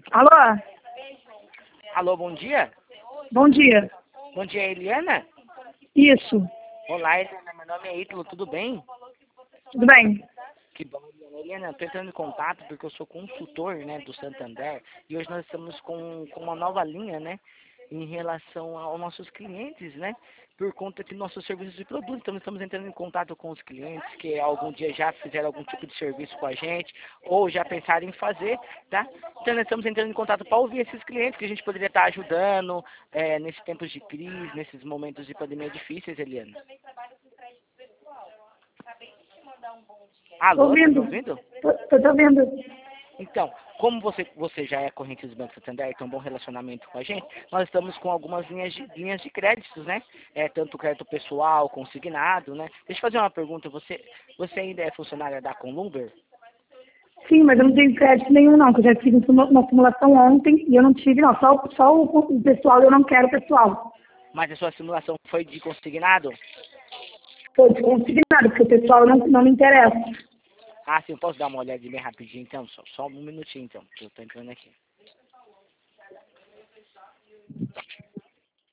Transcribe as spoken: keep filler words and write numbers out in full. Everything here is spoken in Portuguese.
Alô? Alô, bom dia. Bom dia. Bom dia, Eliana. Isso. Olá, Eliana. Meu nome é Ítalo, tudo bem? Tudo bem? Que bom, Eliana. Eliana, eu estou entrando em contato porque eu sou consultor, né, do Santander e hoje nós estamos com, com uma nova linha, né, em relação aos nossos clientes, né, por conta que nossos serviços de produto. Então, estamos entrando em contato com os clientes que algum dia já fizeram algum tipo de serviço com a gente ou já pensaram em fazer, tá? Então, nós estamos entrando em contato para ouvir esses clientes que a gente poderia estar ajudando é, nesses tempos de crise, nesses momentos de pandemia difíceis, Eliana. Tô Alô, tá me ouvindo. ouvindo? Tô, tô te ouvindo. Então, como você, você já é corrente do Banco Santander e tem um bom relacionamento com a gente, nós estamos com algumas linhas de, linhas de créditos, né? É, tanto crédito pessoal, consignado, né? Deixa eu fazer uma pergunta. Você, você ainda é funcionária da Conluber? Sim, mas eu não tenho crédito nenhum, não, que eu já fiz uma simulação ontem e eu não tive, não. Só, só o, o pessoal, eu não quero pessoal. Mas a sua simulação foi de consignado? Foi desconsignado, porque o pessoal não, não me interessa. Ah, sim, posso dar uma olhadinha bem rapidinho, então? Só, só um minutinho, então, que eu tô entrando aqui.